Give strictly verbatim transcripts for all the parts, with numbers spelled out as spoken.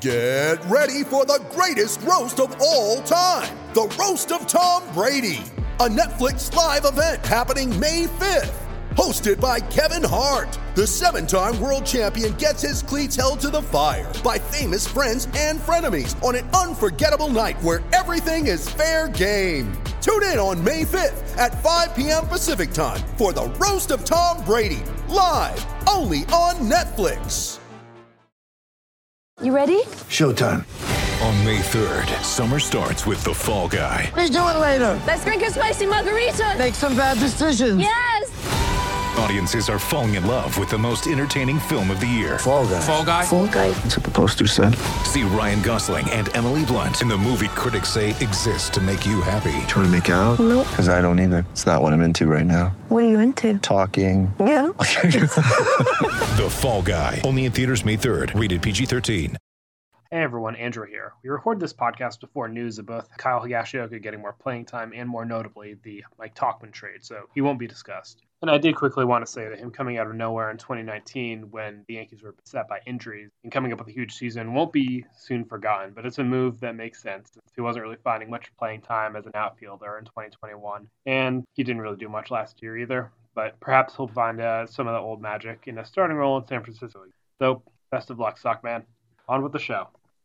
Get ready for the greatest roast of all time, the Roast of Tom Brady, a Netflix live event happening May fifth. Hosted by Kevin Hart, the seven-time world champion gets his cleats held to the fire by famous friends and frenemies on an unforgettable night where everything is fair game. Tune in on May fifth at five p.m. Pacific time for the Roast of Tom Brady, live only on Netflix. You ready? Showtime. On May third, summer starts with The Fall Guy. Let's do it later. Let's drink a spicy margarita. Make some bad decisions. Yes! Audiences are falling in love with the most entertaining film of the year. Fall Guy. Fall Guy? Fall Guy. That's what the poster said. See Ryan Gosling and Emily Blunt in the movie critics say exists to make you happy. Trying to make it out? Nope. Because I don't either. It's not what I'm into right now. What are you into? Talking. Yeah. The Fall Guy. Only in theaters May third. Rated P G thirteen. Hey everyone, Andrew here. We recorded this podcast before news of both Kyle Higashioka getting more playing time and, more notably, the Mike Tauchman trade, so he won't be discussed. And I did quickly want to say that him coming out of nowhere in twenty nineteen when the Yankees were beset by injuries and coming up with a huge season won't be soon forgotten, but it's a move that makes sense since he wasn't really finding much playing time as an outfielder in twenty twenty-one, and he didn't really do much last year either, but perhaps he'll find uh, some of the old magic in a starting role in San Francisco. So, best of luck, Sockman. On with the show.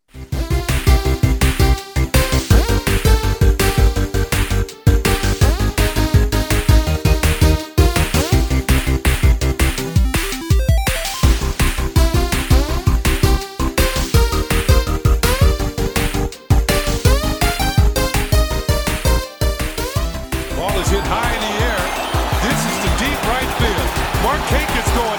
Ball is hit high in the air. This is the deep right field. Markakis going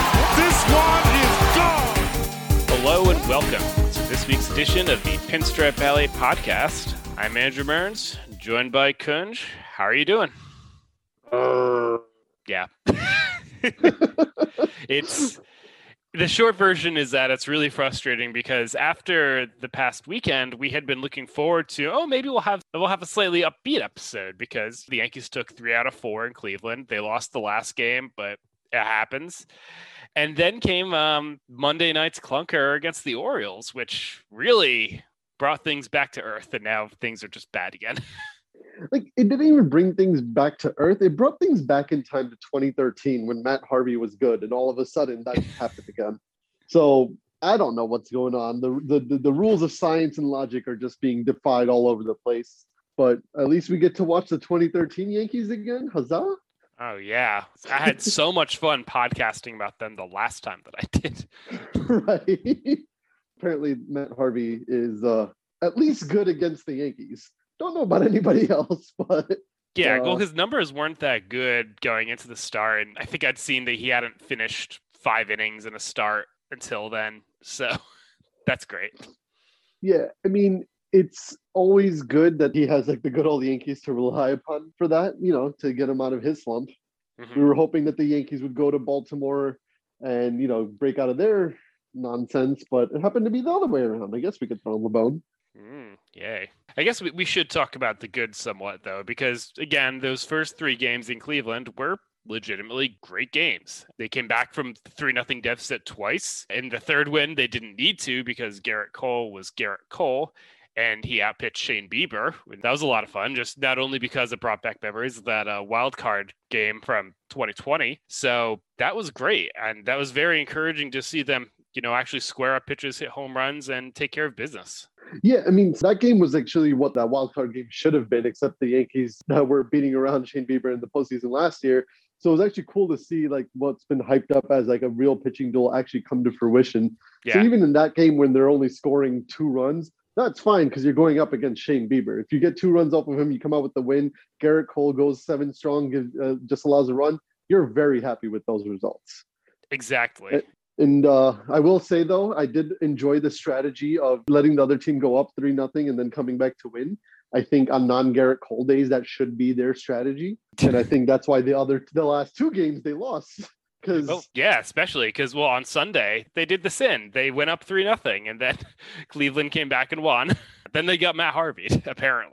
back. This one is gone. Hello and welcome to this week's edition of the Pinstripe Alley podcast. I'm Andrew Burns, joined by Kunj. How are you doing? Uh, yeah. It's the short version is that it's really frustrating because after the past weekend, we had been looking forward to, oh, maybe we'll have we'll have a slightly upbeat episode because the Yankees took three out of four in Cleveland. They lost the last game, but it happens. And then came um, Monday night's clunker against the Orioles, which really brought things back to earth. And now things are just bad again. Like, it didn't even bring things back to earth. It brought things back in time to twenty thirteen when Matt Harvey was good. And all of a sudden that happened again. So I don't know what's going on. The, the, the, the rules of science and logic are just being defied all over the place. But at least we get to watch the twenty thirteen Yankees again. Huzzah. Oh, yeah. I had so much fun podcasting about them the last time that I did. Right. Apparently, Matt Harvey is uh, at least good against the Yankees. Don't know about anybody else, but... Yeah, uh, well, his numbers weren't that good going into the start. And I think I'd seen that he hadn't finished five innings in a start until then. So that's great. Yeah, I mean... It's always good that he has like the good old Yankees to rely upon for that, you know, to get him out of his slump. Mm-hmm. We were hoping that the Yankees would go to Baltimore and, you know, break out of their nonsense, but it happened to be the other way around. I guess we could throw him a bone. Mm, yay. I guess we, we should talk about the good somewhat, though, because, again, those first three games in Cleveland were legitimately great games. They came back from three nothing deficit twice. In the third win, they didn't need to because Garrett Cole was Garrett Cole. And he outpitched Shane Bieber. That was a lot of fun, just not only because it brought back memories of that uh, wild card game from twenty twenty. So that was great. And that was very encouraging to see them, you know, actually square up pitches, hit home runs, and take care of business. Yeah, I mean, that game was actually what that wild card game should have been, except the Yankees that were beating around Shane Bieber in the postseason last year. So it was actually cool to see like what's been hyped up as like a real pitching duel actually come to fruition. Yeah. So even in that game when they're only scoring two runs, that's fine because you're going up against Shane Bieber. If you get two runs off of him, you come out with the win. Garrett Cole goes seven strong, gives, uh, just allows a run. You're very happy with those results. Exactly. And, and uh, I will say, though, I did enjoy the strategy of letting the other team go up three nothing and then coming back to win. I think on non-Garrett Cole days, that should be their strategy. And I think that's why the other the last two games they lost. Cause... Oh, yeah, especially because, well, on Sunday, they did the sin. They went up three nothing, and then Cleveland came back and won. Then they got Matt Harvey, apparently.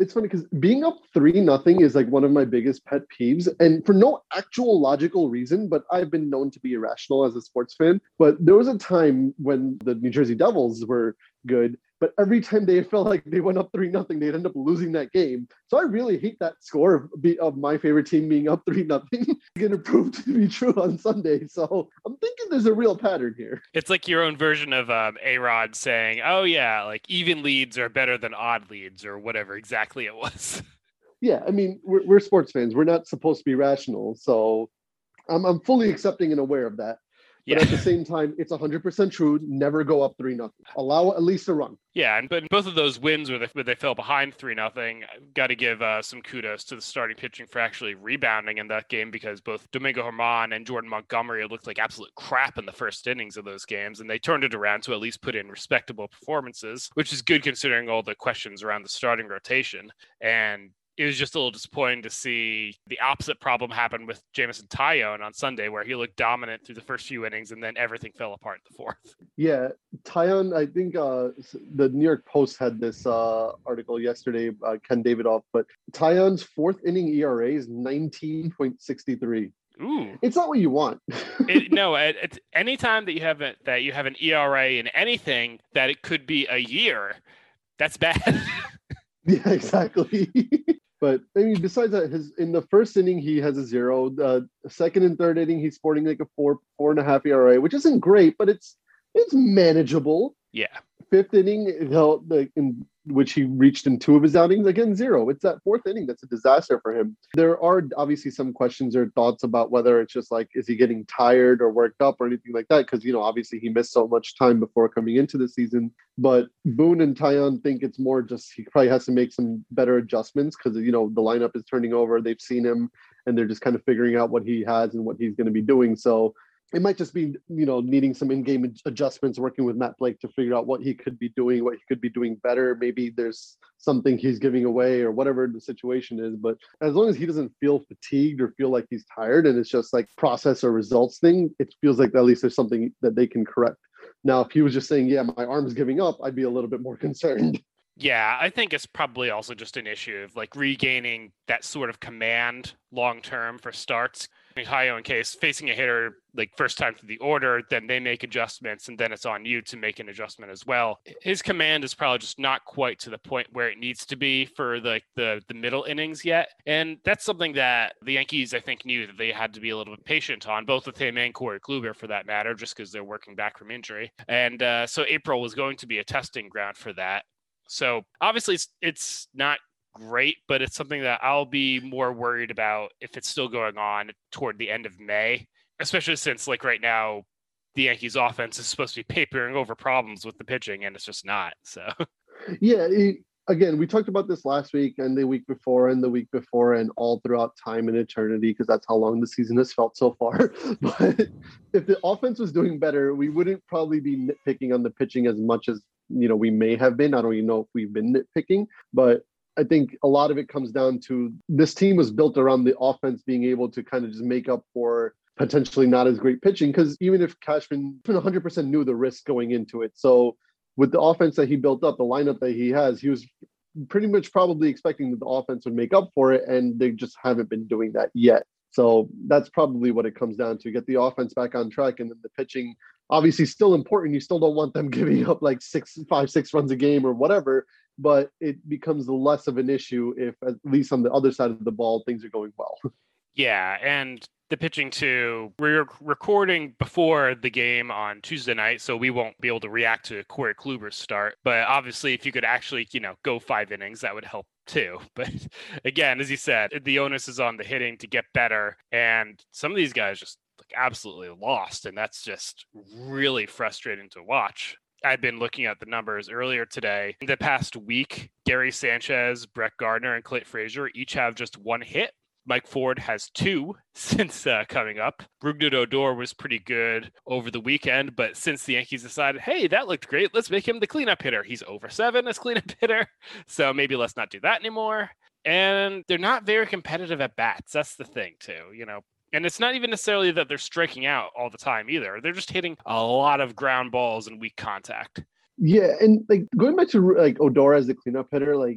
It's funny because being up three nothing is like one of my biggest pet peeves, and for no actual logical reason. But I've been known to be irrational as a sports fan. But there was a time when the New Jersey Devils were good, but every time they felt like they went up three nothing, they'd end up losing that game. So I really hate that score of, be, of my favorite team being up three nothing. Going to prove to be true on Sunday. So I'm thinking there's a real pattern here. It's like your own version of um, A-Rod saying, oh yeah, like even leads are better than odd leads or whatever exactly it was. Yeah, I mean, we're, we're sports fans. We're not supposed to be rational. So I'm, I'm fully accepting and aware of that. But Yeah. at the same time, it's one hundred percent true. Never go up three nothing. Allow at least a run. Yeah, and but in both of those wins where they, where they fell behind three nothing, got to give uh, some kudos to the starting pitching for actually rebounding in that game, because both Domingo Germán and Jordan Montgomery looked like absolute crap in the first innings of those games, and they turned it around to at least put in respectable performances, which is good considering all the questions around the starting rotation. And it was just a little disappointing to see the opposite problem happen with Jameson Taillon on Sunday, where he looked dominant through the first few innings and then everything fell apart in the fourth. Yeah, Taillon, I think uh, the New York Post had this uh, article yesterday, uh, Ken Davidoff, but Taillon's fourth inning E R A is nineteen point six three. Ooh. It's not what you want. it, no, it, it's anytime that you have a, that you have an E R A in anything that it could be a year, that's bad. Yeah, exactly. But I mean, besides that, his in the first inning he has a zero. The second and third inning he's sporting like a four, four and a half E R A, which isn't great, but it's it's manageable. Yeah. Fifth inning, he'll, like, in which he reached in two of his outings, again zero. It's that fourth inning that's a disaster for him. There are obviously some questions or thoughts about whether it's just like, is he getting tired or worked up or anything like that? Because, you know, obviously he missed so much time before coming into the season. But Boone and Taillon think it's more just he probably has to make some better adjustments because, you know, the lineup is turning over. They've seen him and they're just kind of figuring out what he has and what he's going to be doing. So it might just be, you know, needing some in-game adjustments, working with Matt Blake to figure out what he could be doing, what he could be doing better. Maybe there's something he's giving away or whatever the situation is. But as long as he doesn't feel fatigued or feel like he's tired and it's just like process or results thing, it feels like at least there's something that they can correct. Now, if he was just saying, yeah, my arm's giving up, I'd be a little bit more concerned. Yeah, I think it's probably also just an issue of like regaining that sort of command long term for starts. I mean, Taillon, in case facing a hitter like first time through the order, then they make adjustments, and then it's on you to make an adjustment as well. His command is probably just not quite to the point where it needs to be for the the, the middle innings yet, and that's something that the Yankees I think knew that they had to be a little bit patient on, both with him and Corey Kluber for that matter, just because they're working back from injury, and uh, so April was going to be a testing ground for that. So obviously it's, it's not great, but it's something that I'll be more worried about if it's still going on toward the end of May, especially since like right now, the Yankees offense is supposed to be papering over problems with the pitching and it's just not. So yeah, it, again, we talked about this last week and the week before and the week before and all throughout time and eternity, because that's how long the season has felt so far. But if the offense was doing better, we wouldn't probably be nitpicking on the pitching as much as, you know, we may have been. I don't even know if we've been nitpicking, but I think a lot of it comes down to this team was built around the offense being able to kind of just make up for potentially not as great pitching. Because even if Cashman one hundred percent knew the risk going into it. So with the offense that he built up, the lineup that he has, he was pretty much probably expecting that the offense would make up for it. And they just haven't been doing that yet. So that's probably what it comes down to. Get the offense back on track, and then the pitching, obviously still important. You still don't want them giving up like six, five, six runs a game or whatever, but it becomes less of an issue if at least on the other side of the ball, things are going well. yeah, and the pitching too, we're recording before the game on Tuesday night, so we won't be able to react to Corey Kluber's start. But obviously, if you could actually, you know, go five innings, that would help too. But again, as you said, the onus is on the hitting to get better. And some of these guys just like absolutely lost. And that's just really frustrating to watch. I've been looking at the numbers earlier today. In the past week, Gary Sanchez, Brett Gardner, and Clayton Frazier each have just one hit. Mike Ford has two since uh, coming up. Rougned Odor was pretty good over the weekend, but since the Yankees decided, hey, that looked great, let's make him the cleanup hitter. He's over seven as cleanup hitter, so maybe let's not do that anymore. And they're not very competitive at bats. That's the thing, too, you know. And it's not even necessarily that they're striking out all the time either. They're just hitting a lot of ground balls and weak contact. Yeah, and like going back to like Odor as the cleanup hitter, like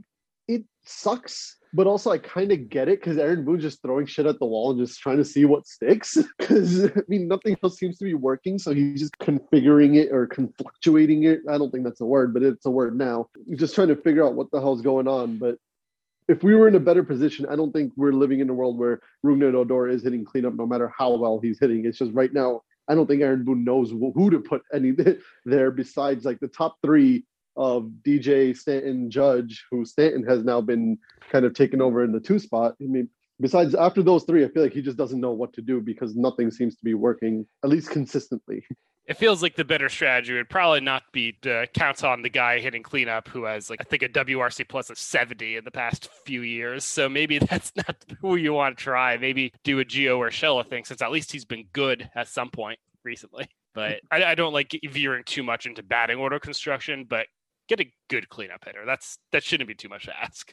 it sucks. But also, I kind of get it because Aaron Boone's just throwing shit at the wall and just trying to see what sticks. Because, I mean, nothing else seems to be working. So he's just configuring it or conflictuating it. I don't think that's a word, but it's a word now. He's just trying to figure out what the hell's going on. But if we were in a better position, I don't think we're living in a world where Rougned Odor is hitting cleanup no matter how well he's hitting. It's just right now, I don't think Aaron Boone knows who to put any there besides like the top three of D J, Stanton, Judge, who Stanton has now been kind of taken over in the two spot. I mean, besides after those three, I feel like he just doesn't know what to do because nothing seems to be working, at least consistently. It feels like the better strategy would probably not be to count on the guy hitting cleanup who has, like, I think a W R C plus of seventy in the past few years. So maybe that's not who you want to try. Maybe do a Gio Urshela thing, since at least he's been good at some point recently. But I, I don't like veering too much into batting order construction, but get a good cleanup hitter. That's that shouldn't be too much to ask.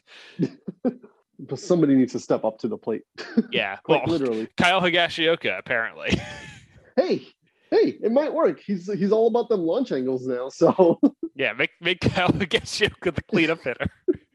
But somebody needs to step up to the plate. Yeah, Quite well, literally. Kyle Higashioka, apparently. Hey, hey, it might work. He's he's all about them launch angles now. So yeah, make make Kyle Higashioka the cleanup hitter.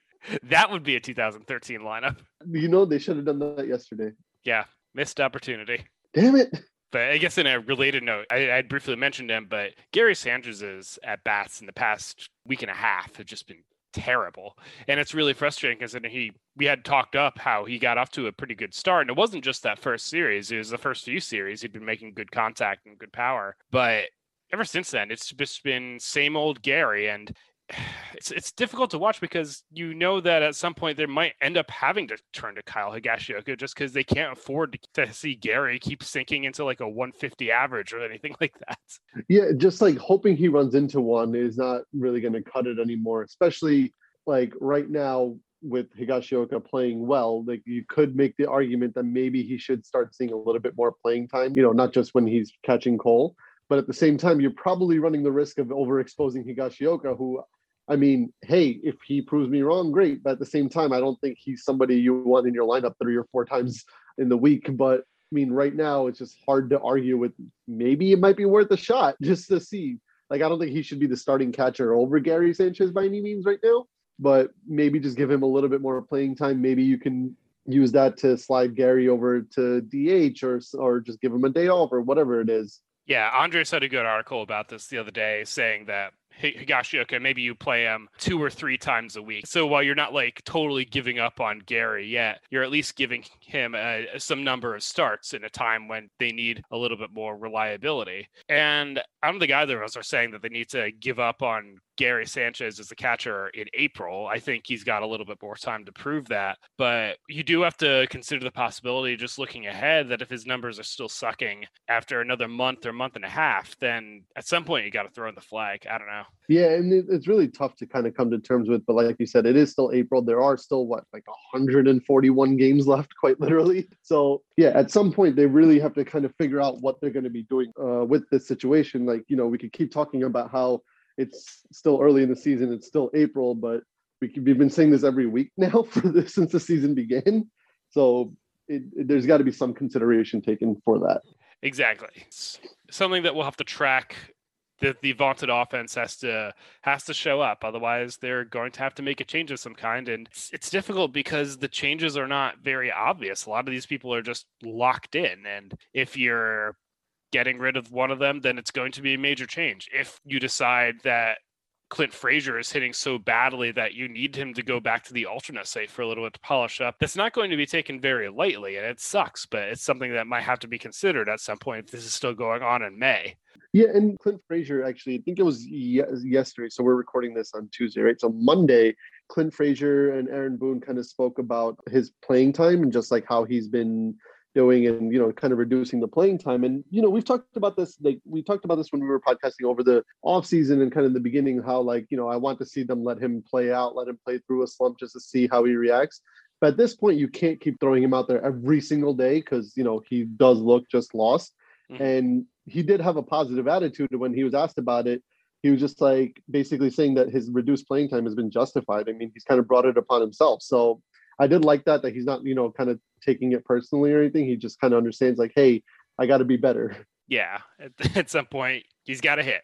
That would be a two thousand thirteen lineup. You know, they should have done that yesterday. Yeah, missed opportunity. Damn it. But I guess in a related note, I, I briefly mentioned him, but Gary Sanchez's at bats in the past week and a half have just been terrible. And it's really frustrating because he we had talked up how he got off to a pretty good start. And it wasn't just that first series. It was the first few series. He'd been making good contact and good power. But ever since then, it's just been same old Gary. And it's it's difficult to watch because you know that at some point they might end up having to turn to Kyle Higashioka just because they can't afford to, to see Gary keep sinking into like a one fifty average or anything like that. Yeah, just like hoping he runs into one is not really going to cut it anymore, especially like right now with Higashioka playing well. Like you could make the argument that maybe he should start seeing a little bit more playing time, you know, not just when he's catching Cole, but at the same time, you're probably running the risk of overexposing Higashioka, who I mean, hey, if he proves me wrong, great. But at the same time, I don't think he's somebody you want in your lineup three or four times in the week. But I mean, right now, it's just hard to argue with. Maybe it might be worth a shot just to see. Like, I don't think he should be the starting catcher over Gary Sanchez by any means right now. But maybe just give him a little bit more playing time. Maybe you can use that to slide Gary over to D H or or just give him a day off or whatever it is. Yeah, Andres had a good article about this the other day saying that Higashioka, maybe you play him two or three times a week. So while you're not like totally giving up on Gary yet, you're at least giving him a, some number of starts in a time when they need a little bit more reliability. And I don't think either of us are saying that they need to give up on Gary Sanchez as a catcher in April. I think he's got a little bit more time to prove that. But you do have to consider the possibility, just looking ahead, that if his numbers are still sucking after another month or month and a half, then at some point you got to throw in the flag. I don't know. Yeah, and it, it's really tough to kind of come to terms with. But like you said, it is still April. There are still, what, like one hundred forty-one games left, quite literally. So, yeah, at some point, they really have to kind of figure out what they're going to be doing uh, with this situation. Like, you know, we could keep talking about how it's still early in the season. It's still April, but we could, we've been saying this every week now for this since the season began. So it, it, there's got to be some consideration taken for that. Exactly. It's something that we'll have to track. That the vaunted offense has to has to show up. Otherwise, they're going to have to make a change of some kind. And it's, it's difficult because the changes are not very obvious. A lot of these people are just locked in. And if you're getting rid of one of them, then it's going to be a major change. If you decide that Clint Frazier is hitting so badly that you need him to go back to the alternate site for a little bit to polish up, that's not going to be taken very lightly. And it sucks, but it's something that might have to be considered at some point if this is still going on in May. Yeah, and Clint Frazier, actually, I think it was ye- yesterday, so we're recording this on Tuesday, right? So Monday, Clint Frazier and Aaron Boone kind of spoke about his playing time and just like how he's been doing and, you know, kind of reducing the playing time. And, you know, we've talked about this, like we talked about this when we were podcasting over the off season and kind of in the beginning, how like, you know, I want to see them let him play out, let him play through a slump just to see how he reacts. But at this point, you can't keep throwing him out there every single day because, you know, he does look just lost. Mm-hmm. And he did have a positive attitude when he was asked about it. He was just like basically saying that his reduced playing time has been justified. I mean, he's kind of brought it upon himself. So I did like that, that he's not, you know, kind of taking it personally or anything. He just kind of understands like, hey, I got to be better. Yeah. At, at some point, he's got to hit.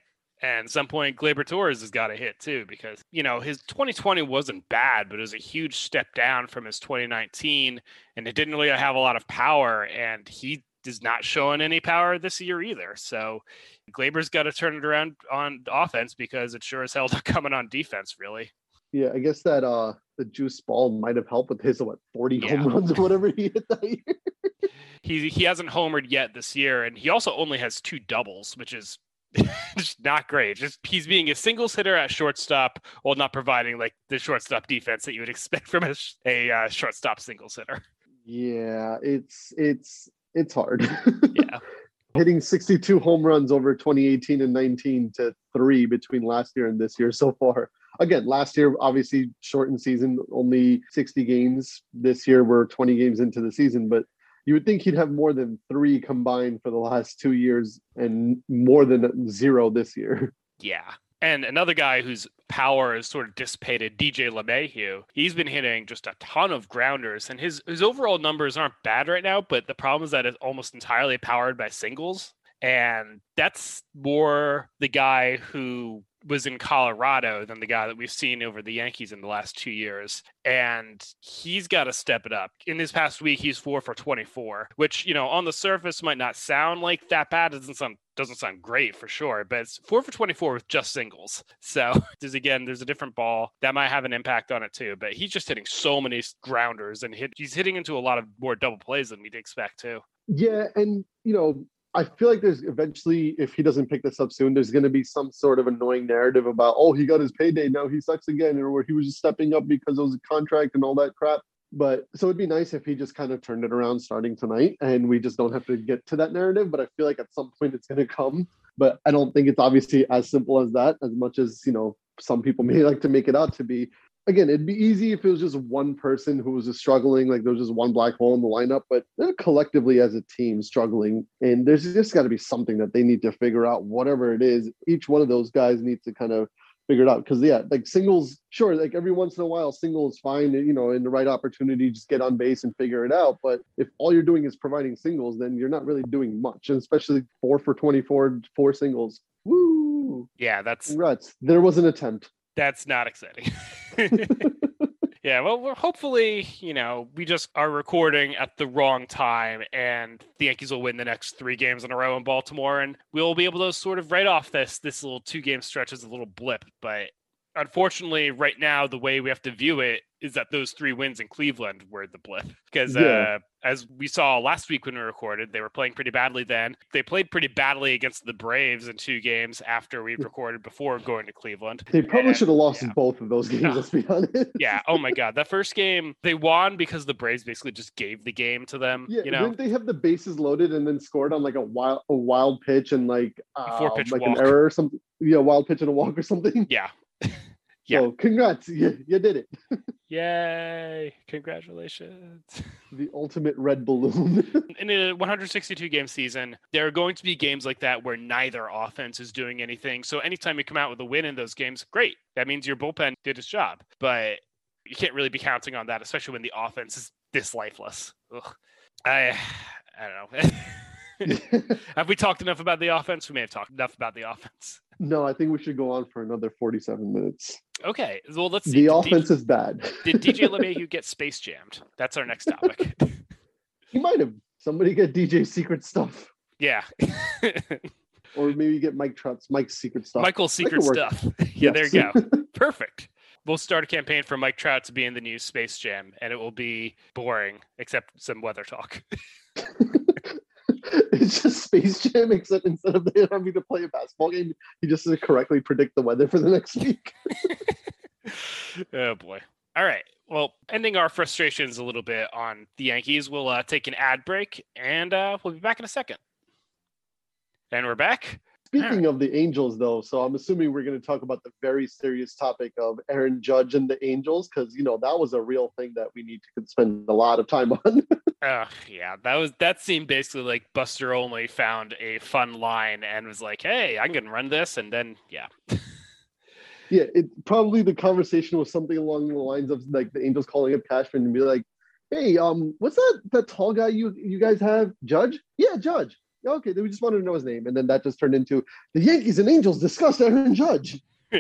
And at some point, Gleyber Torres has got to hit too, because, you know, his twenty twenty wasn't bad, but it was a huge step down from his twenty nineteen, and it didn't really have a lot of power, and he is not showing any power this year either. So Gleyber's got to turn it around on offense, because it sure as hell not coming on defense, really. Yeah, I guess that uh the juice ball might have helped with his, what, forty Yeah. home runs or whatever he hit that year. He he hasn't homered yet this year, and he also only has two doubles, which is just not great. Just he's being a singles hitter at shortstop while not providing like the shortstop defense that you would expect from a, a uh, shortstop singles hitter. Yeah, it's it's it's hard. Yeah. Hitting sixty-two home runs over twenty eighteen and nineteen to three between last year and this year so far. Again, last year, obviously shortened season, only sixty games. This year, we're twenty games into the season, but you would think he'd have more than three combined for the last two years and more than zero this year. Yeah. And another guy whose power is sort of dissipated, D J LeMahieu, he's been hitting just a ton of grounders, and his, his overall numbers aren't bad right now, but the problem is that it's almost entirely powered by singles. And that's more the guy who was in Colorado than the guy that we've seen over the Yankees in the last two years. And he's got to step it up. In this past week, he's four for twenty-four, which, you know, on the surface might not sound like that bad. It doesn't sound, doesn't sound great for sure, but it's four for twenty-four with just singles. So there's, again, there's a different ball that might have an impact on it too, but he's just hitting so many grounders, and hit, he's hitting into a lot of more double plays than we'd expect too. Yeah, and, you know, I feel like there's eventually, if he doesn't pick this up soon, there's going to be some sort of annoying narrative about, oh, he got his payday, now he sucks again, or where he was just stepping up because it was a contract and all that crap. But so it'd be nice if he just kind of turned it around starting tonight, and we just don't have to get to that narrative. But I feel like at some point it's going to come. But I don't think it's obviously as simple as that, as much as, you know, some people may like to make it out to be. Again, it'd be easy if it was just one person who was just struggling, like there was just one black hole in the lineup, but they're collectively as a team struggling. And there's just got to be something that they need to figure out, whatever it is. Each one of those guys needs to kind of figure it out. Because, yeah, like singles, sure, like every once in a while, single is fine, you know, in the right opportunity, just get on base and figure it out. But if all you're doing is providing singles, then you're not really doing much, and especially four for twenty-four, four singles. Woo! Yeah, that's Congrats. There was an attempt. That's not exciting. Yeah, well, we're hopefully, you know, we just are recording at the wrong time, and the Yankees will win the next three games in a row in Baltimore, and we'll be able to sort of write off this this little two-game stretch as a little blip. But unfortunately, right now, the way we have to view it is that those three wins in Cleveland were the blip. Because Yeah. uh, as we saw last week when we recorded, they were playing pretty badly then. They played pretty badly against the Braves in two games after we recorded before going to Cleveland. They probably And- should have lost yeah. both of those games, No. let's be honest. Yeah. Oh my God. That first game, they won because the Braves basically just gave the game to them. Yeah, you know, didn't they have the bases loaded and then scored on like a wild a wild pitch and like uh, four pitch like walk. an error or something? Yeah, wild pitch and a walk or something. yeah. Yeah. So congrats, you, you did it. Yay. Congratulations. The ultimate red balloon. In a one hundred sixty-two game season, there are going to be games like that where neither offense is doing anything. So anytime you come out with a win in those games, great. That means your bullpen did its job. But you can't really be counting on that, especially when the offense is this lifeless. Ugh. I, I don't know. Have we talked enough about the offense? We may have talked enough about the offense. No, I think we should go on for another forty-seven minutes. Okay, well, let's see. The Did offense D- is bad. Did D J LeMahieu get space jammed? That's our next topic. He might have. Somebody get D J secret stuff. Yeah. Or maybe get Mike Trout's Mike's secret stuff. Michael's secret could work. stuff. Yeah, Yes. there you go. Perfect. We'll start a campaign for Mike Trout to be in the new Space Jam, and it will be boring, except some weather talk. It's just Space Jam, except instead of having to play a basketball game, he just has to correctly predict the weather for the next week. Oh, boy. All right. Well, ending our frustrations a little bit on the Yankees, we'll uh, take an ad break, and uh, we'll be back in a second. And we're back. Speaking of the Angels, though, so I'm assuming we're going to talk about the very serious topic of Aaron Judge and the Angels, because, you know, that was a real thing that we need to spend a lot of time on. Uh, yeah, that was that seemed basically like Buster Olney found a fun line and was like, "Hey, I can run this," and then yeah, Yeah, it probably the conversation was something along the lines of like the Angels calling up Cashman and be like, "Hey, um, what's that that tall guy you you guys have? Judge? Yeah, Judge. okay, we just wanted to know his name. And then that just turned into the Yankees and Angels discussed Aaron Judge.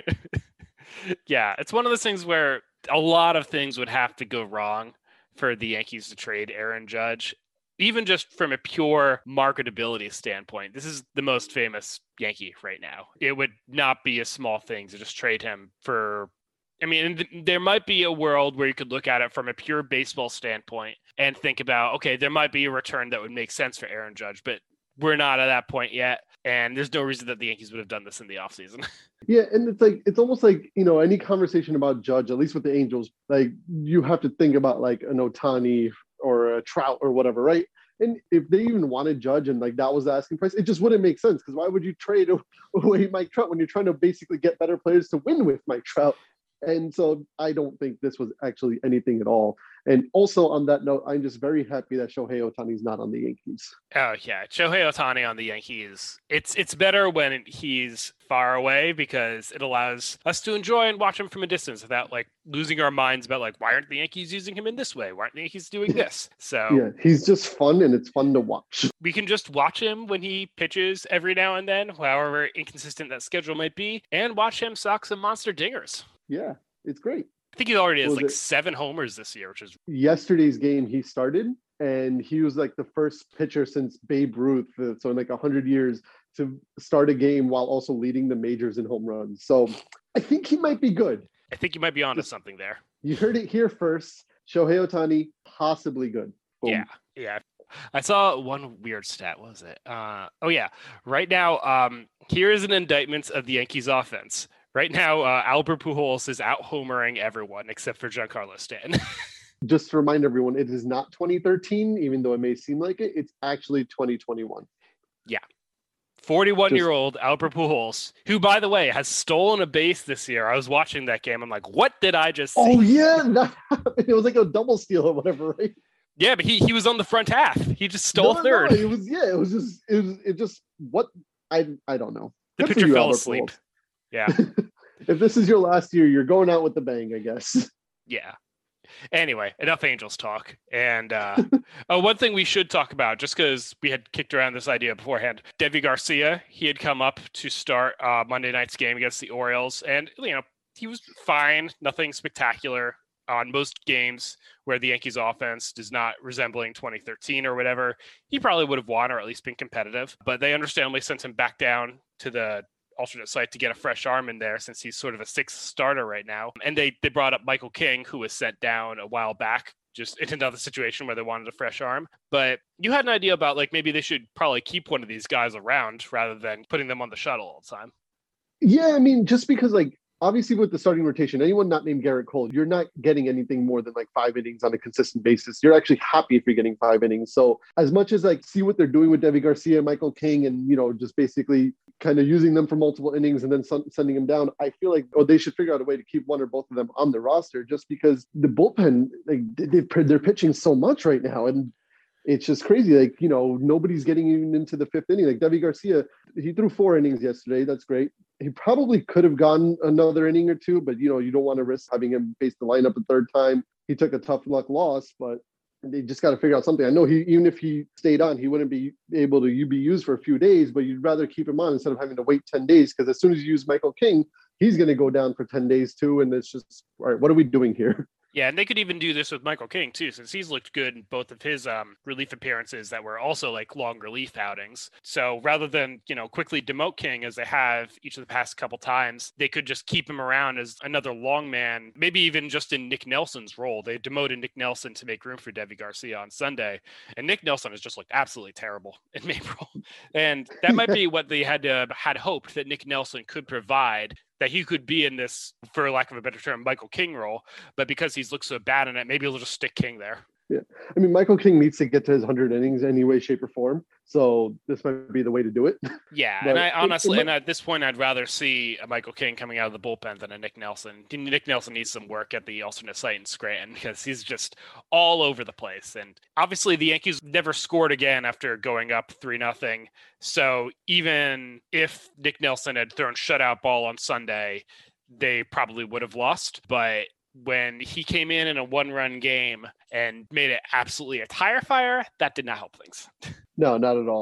Yeah, it's one of those things where a lot of things would have to go wrong for the Yankees to trade Aaron Judge. Even just from a pure marketability standpoint, this is the most famous Yankee right now. It would not be a small thing to just trade him for, I mean, there might be a world where you could look at it from a pure baseball standpoint and think about, okay, there might be a return that would make sense for Aaron Judge, but we're not at that point yet. And there's no reason that the Yankees would have done this in the offseason. Yeah, and it's like, it's almost like, you know, any conversation about Judge, at least with the Angels, like you have to think about like an Ohtani or a Trout or whatever, right? And if they even wanted Judge and like that was the asking price, it just wouldn't make sense, because why would you trade away Mike Trout when you're trying to basically get better players to win with Mike Trout? And so I don't think this was actually anything at all. And also on that note, I'm just very happy that Shohei Ohtani is not on the Yankees. Oh yeah, Shohei Ohtani on the Yankees. It's it's better when he's far away, because it allows us to enjoy and watch him from a distance without like losing our minds about like, why aren't the Yankees using him in this way? Why aren't the Yankees doing this? So yeah, he's just fun, and it's fun to watch. We can just watch him when he pitches every now and then, however inconsistent that schedule might be, and watch him sock some monster dingers. Yeah, it's great. I think he already has like it? seven homers this year, which is yesterday's game. He started, and he was like the first pitcher since Babe Ruth, so in like a hundred years, to start a game while also leading the majors in home runs. So I think he might be good. I think you might be onto something there. You heard it here first. Shohei Ohtani, possibly good. Boom. Yeah, yeah. I saw one weird stat. What was it? Uh, oh yeah. Right now, um, here is an indictment of the Yankees offense. Right now, uh, Albert Pujols is out homering everyone except for Giancarlo Stanton. Just to remind everyone, it is not twenty thirteen, even though it may seem like it. It's actually twenty twenty-one. Yeah. forty-one-year-old Albert Pujols, who, by the way, has stolen a base this year. I was watching that game. I'm like, what did I just see? Oh, yeah. That, it was like a double steal or whatever, right? Yeah, but he, he was on the front half. He just stole no, third. No, it was, yeah, it was just, it was, it just, what, I I don't know. The Good pitcher you, fell Albert asleep. Pujols. Yeah. If this is your last year, you're going out with the bang, I guess. Yeah. Anyway, enough Angels talk. And uh, oh, one thing we should talk about, just because we had kicked around this idea beforehand, Deivi Garcia, he had come up to start uh, Monday night's game against the Orioles. And, you know, he was fine, nothing spectacular on most games where the Yankees offense is not resembling twenty thirteen or whatever. He probably would have won or at least been competitive. But they understandably sent him back down to the alternate site to get a fresh arm in there, since he's sort of a sixth starter right now. And they they brought up Michael King, who was sent down a while back, just in another situation where they wanted a fresh arm. But you had an idea about like maybe they should probably keep one of these guys around rather than putting them on the shuttle all the time. Yeah, I mean, just because like obviously with the starting rotation, anyone not named Garrett Cole, you're not getting anything more than like five innings on a consistent basis. You're actually happy if you're getting five innings. So as much as like see what they're doing with Deivi Garcia, Michael King, and, you know, just basically kind of using them for multiple innings and then sun- sending them down, I feel like, oh, they should figure out a way to keep one or both of them on the roster, just because the bullpen, like they, they're pitching so much right now. And it's just crazy. Like, you know, nobody's getting even into the fifth inning. Like Deivi Garcia, he threw four innings yesterday. That's great. He probably could have gone another inning or two, but, you know, you don't want to risk having him face the lineup a third time. He took a tough luck loss, but they just got to figure out something. I know he, even if he stayed on, he wouldn't be able to be used for a few days, but you'd rather keep him on instead of having to wait ten days. Because as soon as you use Michael King, he's going to go down for ten days too. And it's just, all right, what are we doing here? Yeah, and they could even do this with Michael King, too, since he's looked good in both of his um, relief appearances that were also, like, long relief outings. So rather than, you know, quickly demote King as they have each of the past couple times, they could just keep him around as another long man, maybe even just in Nick Nelson's role. They demoted Nick Nelson to make room for Deivi Garcia on Sunday, and Nick Nelson has just looked absolutely terrible in April. And that might be what they had uh, had hoped that Nick Nelson could provide, that he could be in this, for lack of a better term, Michael King role. But because he's looked so bad in it, maybe he'll just stick King there. Yeah. I mean, Michael King needs to get to his one hundred innings any way, shape, or form. So this might be the way to do it. Yeah. and I honestly, it, it, and at this point, I'd rather see a Michael King coming out of the bullpen than a Nick Nelson. Nick Nelson needs some work at the alternate site in Scranton because he's just all over the place. And obviously the Yankees never scored again after going up three nothing. So even if Nick Nelson had thrown shutout ball on Sunday, they probably would have lost. But when he came in in a one-run game and made it absolutely a tire fire, that did not help things. No, not at all.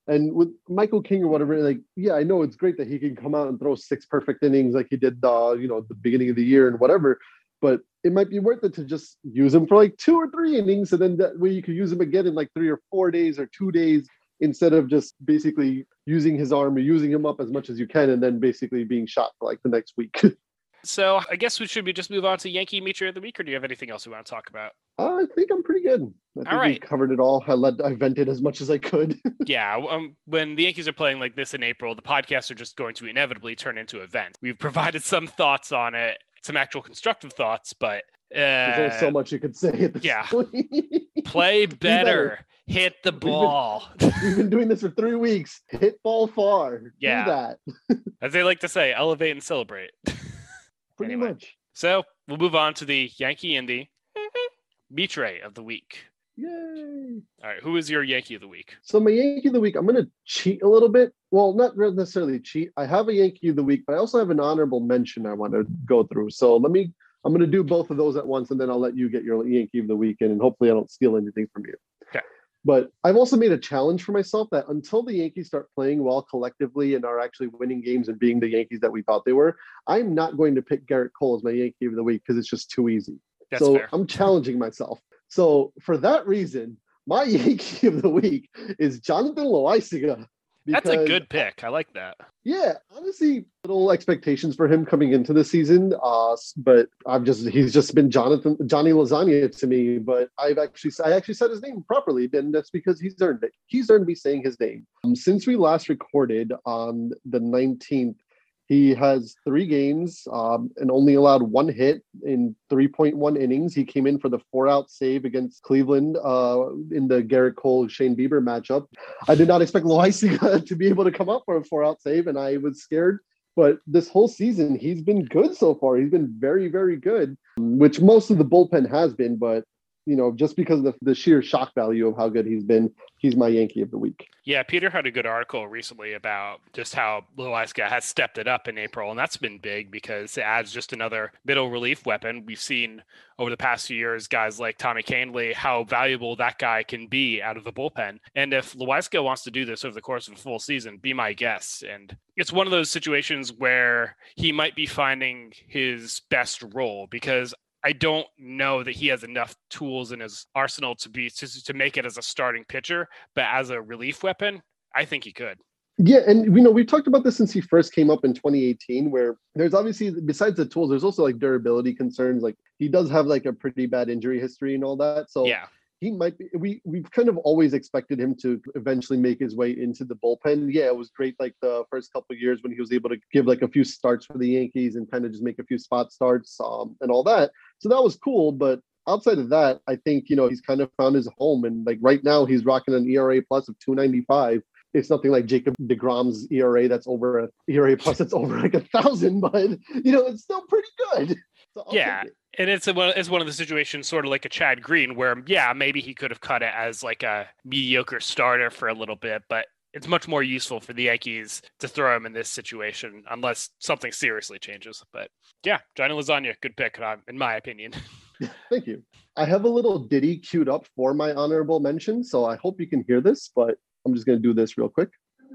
And with Michael King or whatever, like, yeah, I know it's great that he can come out and throw six perfect innings like he did, uh, you know, at the beginning of the year and whatever. But it might be worth it to just use him for like two or three innings, and then that way you could use him again in like three or four days or two days instead of just basically using his arm or using him up as much as you can and then basically being shot for like the next week. So I guess we should we just move on to Yankee Meteor of the Week, or do you have anything else we want to talk about? Uh, I think I'm pretty good. I think all right. we covered it all. I let I vented as much as I could. yeah, um, when the Yankees are playing like this in April, the podcasts are just going to inevitably turn into events. We've provided some thoughts on it, some actual constructive thoughts, but uh, there's only so much you could say at this yeah. point. Play better. better. Hit the ball. We've been, we've been doing this for three weeks. Hit ball far. Yeah. Do that. As they like to say, elevate and celebrate. Pretty anyway, much. So we'll move on to the Yankee Indie Mitre of the Week. Yay. All right. Who is your Yankee of the Week? So my Yankee of the Week, I'm going to cheat a little bit. Well, not necessarily cheat. I have a Yankee of the Week, but I also have an honorable mention I want to go through. So let me, I'm going to do both of those at once, and then I'll let you get your Yankee of the Week in, and hopefully I don't steal anything from you. Okay. But I've also made a challenge for myself that until the Yankees start playing well collectively and are actually winning games and being the Yankees that we thought they were, I'm not going to pick Garrett Cole as my Yankee of the Week because it's just too easy. That's so fair. I'm challenging myself. So for that reason, my Yankee of the Week is Jonathan Loaisiga. That's a good pick. I like that. Yeah, honestly, little expectations for him coming into the season. Uh, but I've just he's just been Jonathan Johnny Lasagna to me. But I've actually I actually said his name properly, and that's because he's earned it. He's earned me saying his name. Um, since we last recorded on the nineteenth, he has three games um, and only allowed one hit in three point one innings. He came in for the four-out save against Cleveland uh, in the Garrett Cole-Shane Bieber matchup. I did not expect Loaisiga to be able to come up for a four-out save, and I was scared. But this whole season, he's been good so far. He's been very, very good, which most of the bullpen has been. But, you know, just because of the, the sheer shock value of how good he's been, he's my Yankee of the Week. Yeah, Peter had a good article recently about just how Loaisiga has stepped it up in April, and that's been big because it adds just another middle relief weapon. We've seen over the past few years guys like Tommy Kahnle, how valuable that guy can be out of the bullpen. And if Loaisiga wants to do this over the course of a full season, be my guest. And it's one of those situations where he might be finding his best role because I don't know that he has enough tools in his arsenal to be to, to make it as a starting pitcher, but as a relief weapon, I think he could. Yeah, and you know, we've talked about this since he first came up in twenty eighteen, where there's obviously, besides the tools, there's also like durability concerns. Like he does have like a pretty bad injury history and all that. So yeah. He might be, we, we've kind of always expected him to eventually make his way into the bullpen. Yeah, it was great like the first couple of years when he was able to give like a few starts for the Yankees and kind of just make a few spot starts um, and all that. So that was cool. But outside of that, I think, you know, he's kind of found his home. And like right now he's rocking an E R A plus of two ninety-five. It's nothing like Jacob deGrom's E R A that's over a E R A plus that's over like a thousand, but you know, it's still pretty good. So yeah. And it's a, it's one of the situations sort of like a Chad Green where, yeah, maybe he could have cut it as like a mediocre starter for a little bit, but it's much more useful for the Yankees to throw him in this situation unless something seriously changes. But yeah, Johnny Lasagna, good pick, in my opinion. Thank you. I have a little ditty queued up for my honorable mention, so I hope you can hear this, but I'm just going to do this real quick.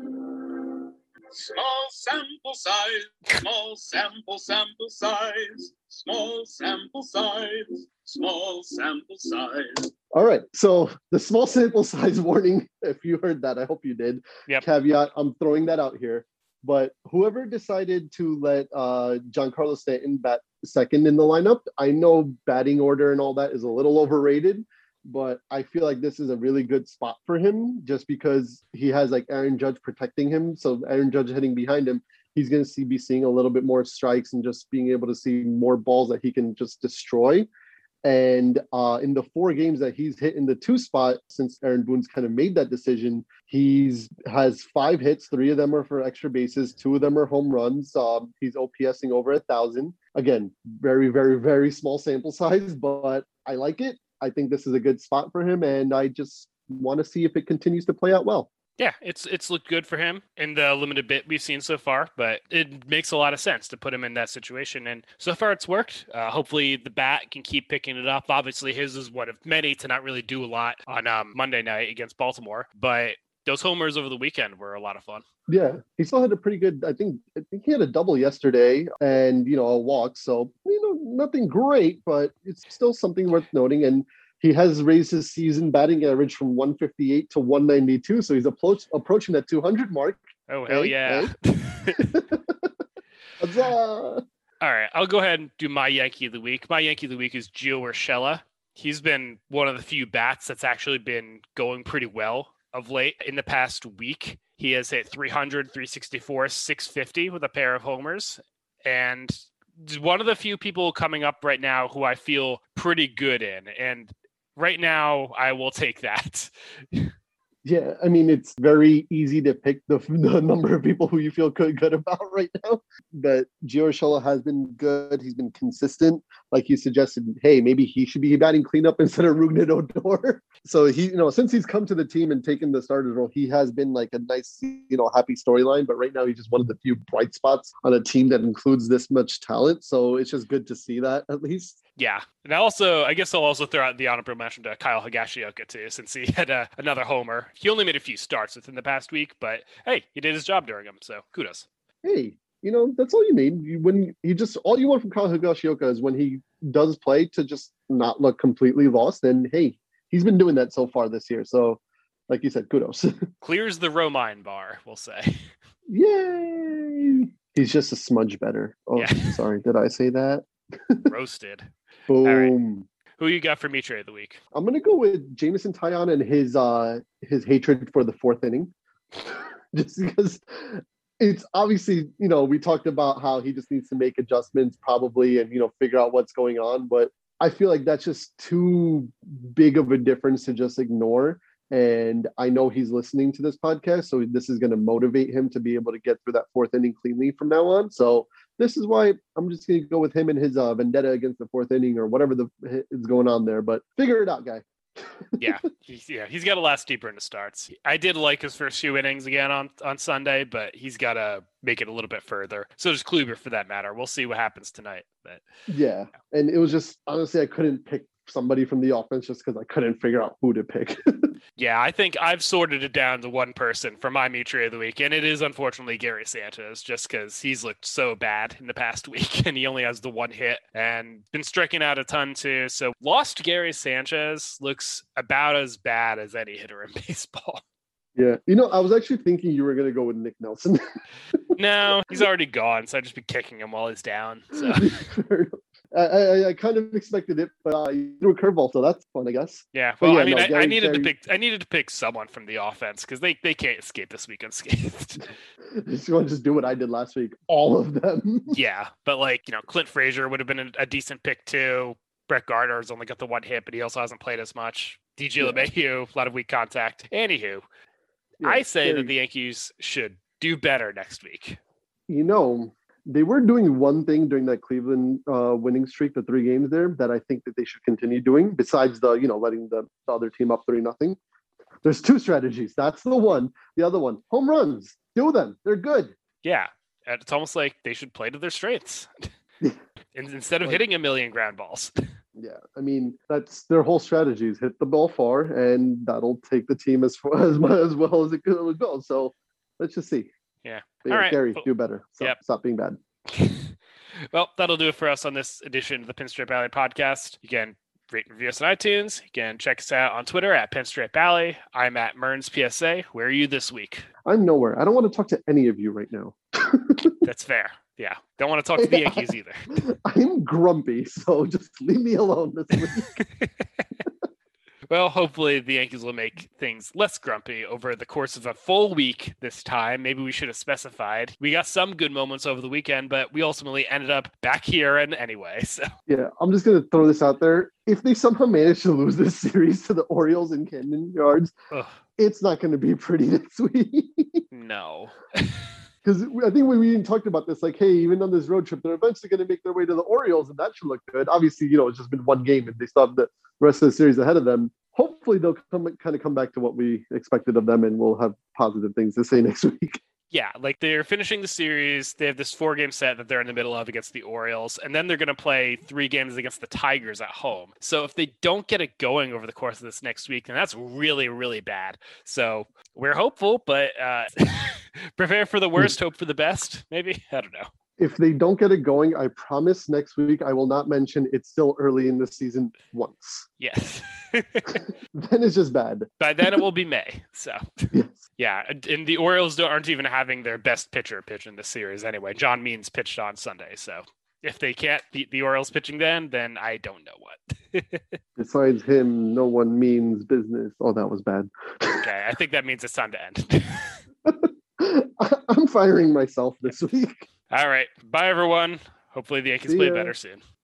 Small sample size, small sample sample size, small sample size, small sample size. All right. So the small sample size warning, if you heard that, I hope you did. Yep. Caveat, I'm throwing that out here. But whoever decided to let uh, Giancarlo Stanton bat second in the lineup, I know batting order and all that is a little overrated, but I feel like this is a really good spot for him just because he has like Aaron Judge protecting him. So Aaron Judge hitting behind him, he's going to see, be seeing a little bit more strikes and just being able to see more balls that he can just destroy. And uh, in the four games that he's hit in the two spot, since Aaron Boone's kind of made that decision, he's has five hits. Three of them are for extra bases. Two of them are home runs. Um, he's OPSing over a thousand. Again, very, very, very small sample size, but I like it. I think this is a good spot for him, and I just want to see if it continues to play out well. Yeah, it's it's looked good for him in the limited bit we've seen so far, but it makes a lot of sense to put him in that situation. And so far it's worked. Uh, hopefully the bat can keep picking it up. Obviously his is one of many to not really do a lot on um, Monday night against Baltimore, but those homers over the weekend were a lot of fun. Yeah, he still had a pretty good, I think, I think he had a double yesterday and, you know, a walk. So, you know, nothing great, but it's still something worth noting. And he has raised his season batting average from one fifty-eight to one ninety-two. So he's approach, approaching that two hundred mark. Oh, hell hey, yeah. Hey. Huzzah! All right, I'll go ahead and do my Yankee of the week. My Yankee of the week is Gio Urshela. He's been one of the few bats that's actually been going pretty well of late. In the past week, he has hit three hundred, three sixty-four, six fifty with a pair of homers. And one of the few people coming up right now who I feel pretty good in. And right now, I will take that. Yeah, I mean, it's very easy to pick the, the number of people who you feel good, good about right now. But Gio Urshela has been good. He's been consistent. Like you suggested, hey, maybe he should be batting cleanup instead of Rougned Odor. So he, you know, since he's come to the team and taken the starter's role, he has been like a nice, you know, happy storyline. But right now, he's just one of the few bright spots on a team that includes this much talent. So it's just good to see that at least. Yeah. And I also, I guess I'll also throw out the honorable mention to Kyle Higashioka too, since he had uh, another homer. He only made a few starts within the past week, but hey, he did his job during them. So kudos. Hey, you know, that's all you need. You, when you just, all you want from Kyle Higashioka is when he does play to just not look completely lost. And hey, he's been doing that so far this year. So like you said, kudos. Clears the Romine bar, we'll say. Yay. He's just a smudge better. Oh, yeah. Sorry. Did I say that? Roasted. Boom. Right. Who you got for me trade of the week? I'm gonna go with Jameson Taillon and his uh his hatred for the fourth inning. Just because it's obviously, you know, we talked about how he just needs to make adjustments probably and, you know, figure out what's going on. But I feel like that's just too big of a difference to just ignore. And I know he's listening to this podcast, so this is going to motivate him to be able to get through that fourth inning cleanly from now on. So this is why I'm just going to go with him and his uh, vendetta against the fourth inning or whatever the is going on there. But figure it out, guy. yeah, he's, yeah, he's got to last deeper into starts. I did like his first few innings again on, on Sunday, but he's got to make it a little bit further. So does Kluber for that matter. We'll see what happens tonight. But yeah, and it was just honestly, I couldn't pick somebody from the offense just because I couldn't figure out who to pick. Yeah, I think I've sorted it down to one person for my Meat Trade of the week, and it is unfortunately Gary Sanchez, just because he's looked so bad in the past week, and he only has the one hit and been striking out a ton too. So lost Gary Sanchez looks about as bad as any hitter in baseball. Yeah, you know, I was actually thinking you were going to go with Nick Nelson. No, he's already gone, so I'd just be kicking him while he's down. So. I, I, I kind of expected it, but uh, you threw a curveball, so that's fun, I guess. Yeah, well, yeah, I mean, no, I, Gary, I needed Gary... to pick. I needed to pick someone from the offense because they, they can't escape this week unscathed. Just want to just do what I did last week, all of them. Yeah, but like you know, Clint Frazier would have been a, a decent pick too. Brett Gardner's only got the one hit, but he also hasn't played as much. D J yeah. LeMahieu, a lot of weak contact. Anywho, yeah, I say Gary... that the Yankees should do better next week. You know. They were doing one thing during that Cleveland uh, winning streak, the three games there, that I think that they should continue doing, besides the, you know, letting the, the other team up three nothing. There's two strategies. That's the one. The other one, home runs. Do them. They're good. Yeah. It's almost like they should play to their strengths instead of like, hitting a million ground balls. Yeah. I mean, that's their whole strategy is hit the ball far, and that'll take the team as far, as, as well as it could go. So let's just see. Yeah. But All yeah, right. Gary, do better. Stop, yep. stop being bad. Well, that'll do it for us on this edition of the Pinstripe Alley podcast. You can rate and review us on iTunes. You can check us out on Twitter at Pinstripe Alley. I'm at Merns P S A. Where are you this week? I'm nowhere. I don't want to talk to any of you right now. That's fair. Yeah. Don't want to talk to the Yankees either. I'm grumpy, so just leave me alone this week. Well, hopefully the Yankees will make things less grumpy over the course of a full week this time. Maybe we should have specified. We got some good moments over the weekend, but we ultimately ended up back here and anyway. So yeah, I'm just going to throw this out there. If they somehow manage to lose this series to the Orioles in Camden Yards, Ugh. It's not going to be pretty next week. No. Because I think when we even talked about this, like, hey, even on this road trip, they're eventually going to make their way to the Orioles, and that should look good. Obviously, you know, it's just been one game, and they still have the rest of the series ahead of them. Hopefully, they'll come kind of come back to what we expected of them, and we'll have positive things to say next week. Yeah, like they're finishing the series. They have this four-game set that they're in the middle of against the Orioles, and then they're going to play three games against the Tigers at home. So if they don't get it going over the course of this next week, then that's really, really bad. So we're hopeful, but uh, prepare for the worst, hope for the best, maybe? I don't know. If they don't get it going, I promise next week I will not mention it's still early in the season once. Yes. Then it's just bad. By then it will be May. So yes. Yeah, and the Orioles aren't even having their best pitcher pitch in the series anyway. John Means pitched on Sunday, so if they can't beat the Orioles pitching then, then I don't know what. Besides him, no one means business. Oh, that was bad. Okay, I think that means it's time to end. I'm firing myself this week. All right. Bye, everyone. Hopefully the Yankees See play ya. better soon.